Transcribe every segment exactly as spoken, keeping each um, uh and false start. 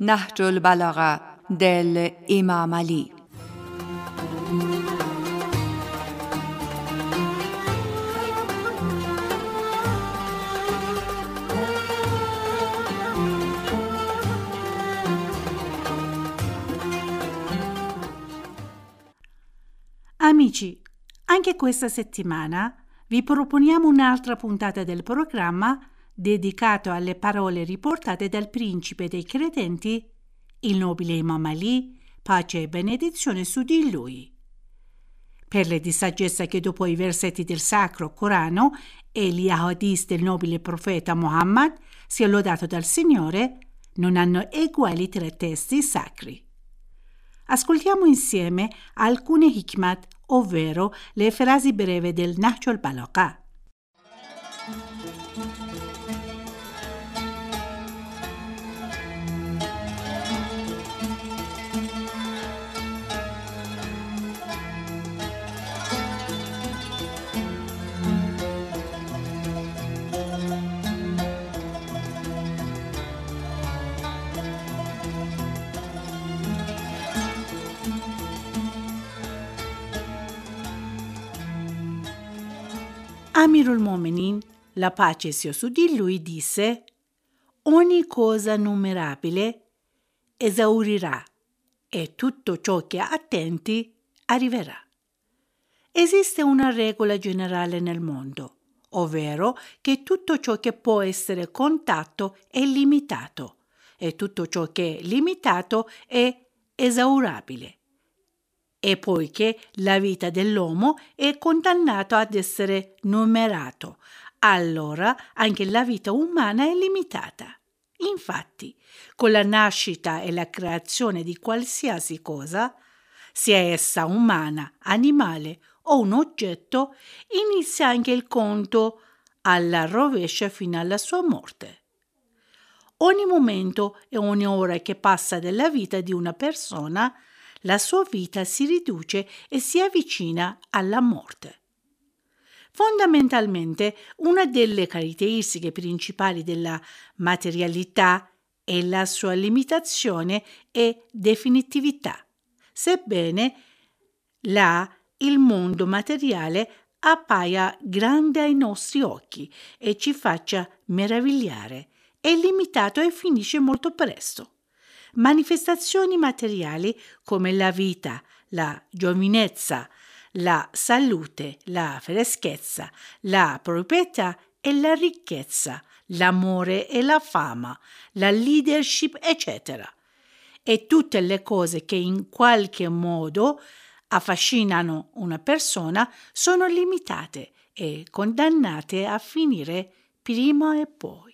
نهج البلاغه dell'Imam Ali. Amici, anche questa settimana vi proponiamo un'altra puntata del programma dedicato alle parole riportate dal principe dei credenti, il nobile Imam Ali, pace e benedizione su di lui. Perle di saggezza che dopo i versetti del Sacro Corano e gli hadith del nobile profeta Muhammad, sia lodato dal Signore, non hanno eguali tre testi sacri. Ascoltiamo insieme alcune hikmat, ovvero le frasi brevi del Nahj al-Balagha. Amirul Mu'minin, la pace sia su di lui, disse: ogni cosa numerabile esaurirà e tutto ciò che attenti arriverà. Esiste una regola generale nel mondo, ovvero che tutto ciò che può essere contato è limitato e tutto ciò che è limitato è esaurabile. E poiché la vita dell'uomo è condannata ad essere numerato, allora anche la vita umana è limitata. Infatti, con la nascita e la creazione di qualsiasi cosa, sia essa umana, animale o un oggetto, inizia anche il conto alla rovescia fino alla sua morte. Ogni momento e ogni ora che passa della vita di una persona, la sua vita si riduce e si avvicina alla morte. Fondamentalmente, una delle caratteristiche principali della materialità è la sua limitazione e definitività, sebbene là il mondo materiale appaia grande ai nostri occhi e ci faccia meravigliare, è limitato e finisce molto presto. Manifestazioni materiali come la vita, la giovinezza, la salute, la freschezza, la proprietà e la ricchezza, l'amore e la fama, la leadership, eccetera. E tutte le cose che in qualche modo affascinano una persona sono limitate e condannate a finire prima e poi.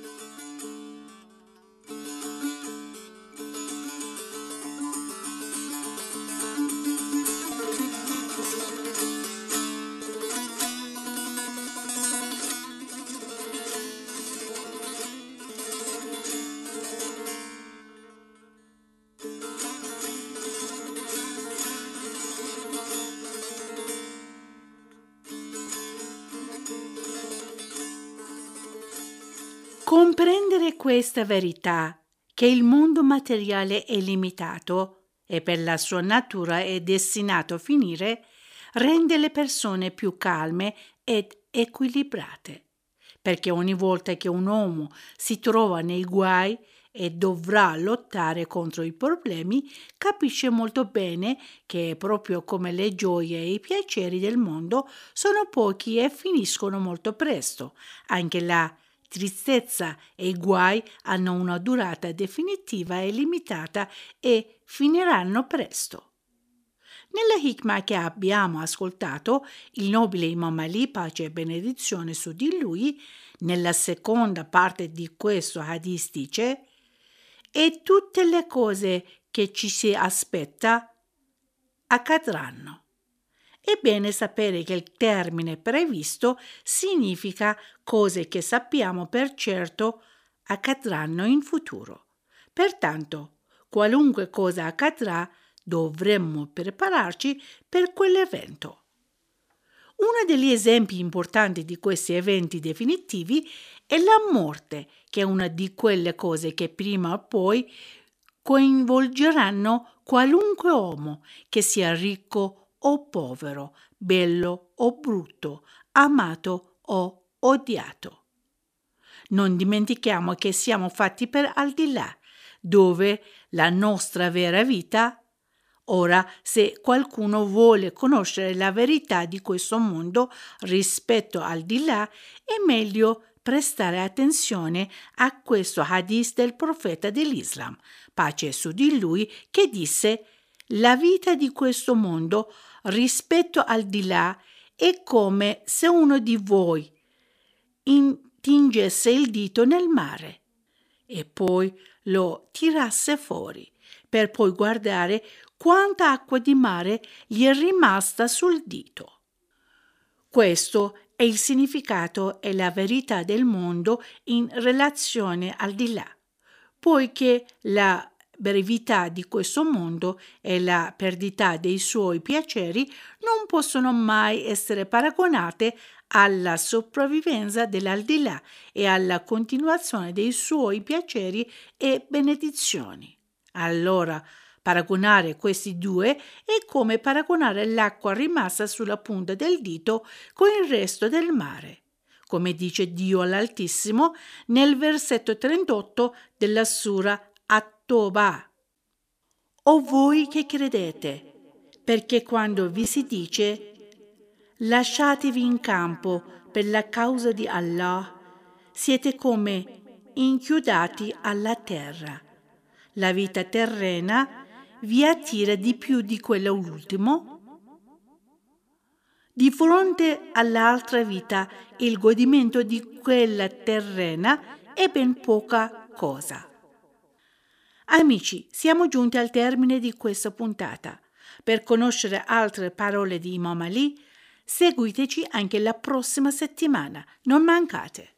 Comprendere questa verità, che il mondo materiale è limitato e per la sua natura è destinato a finire, rende le persone più calme ed equilibrate, perché ogni volta che un uomo si trova nei guai e dovrà lottare contro i problemi, capisce molto bene che proprio come le gioie e i piaceri del mondo sono pochi e finiscono molto presto, anche la tristezza e i guai hanno una durata definitiva e limitata e finiranno presto. Nella hikmah che abbiamo ascoltato, il nobile Imam Ali, pace e benedizione su di lui, nella seconda parte di questo hadith dice: e tutte le cose che ci si aspetta accadranno. È bene sapere che il termine previsto significa cose che sappiamo per certo accadranno in futuro. Pertanto, qualunque cosa accadrà, dovremmo prepararci per quell'evento. Uno degli esempi importanti di questi eventi definitivi è la morte, che è una di quelle cose che prima o poi coinvolgeranno qualunque uomo, che sia ricco o povero, bello o brutto, amato o odiato. Non dimentichiamo che siamo fatti per al di là, dove la nostra vera vita. Ora, se qualcuno vuole conoscere la verità di questo mondo rispetto al di là, è meglio prestare attenzione a questo hadith del profeta dell'Islam, pace su di lui, che disse: la vita di questo mondo rispetto al di là è come se uno di voi intingesse il dito nel mare e poi lo tirasse fuori, per poi guardare quanta acqua di mare gli è rimasta sul dito. Questo è il significato e la verità del mondo in relazione al di là, poiché la brevità di questo mondo e la perdita dei suoi piaceri non possono mai essere paragonate alla sopravvivenza dell'aldilà e alla continuazione dei suoi piaceri e benedizioni. Allora, paragonare questi due è come paragonare l'acqua rimasta sulla punta del dito con il resto del mare, come dice Dio all'Altissimo nel versetto trentotto della Sura At-Tawbah. O voi che credete, perché quando vi si dice lasciatevi in campo per la causa di Allah, siete come inchiodati alla terra. La vita terrena vi attira di più di quella ultimo? Di fronte all'altra vita, il godimento di quella terrena è ben poca cosa. Amici, siamo giunti al termine di questa puntata. Per conoscere altre parole di Imam Ali, seguiteci anche la prossima settimana. Non mancate!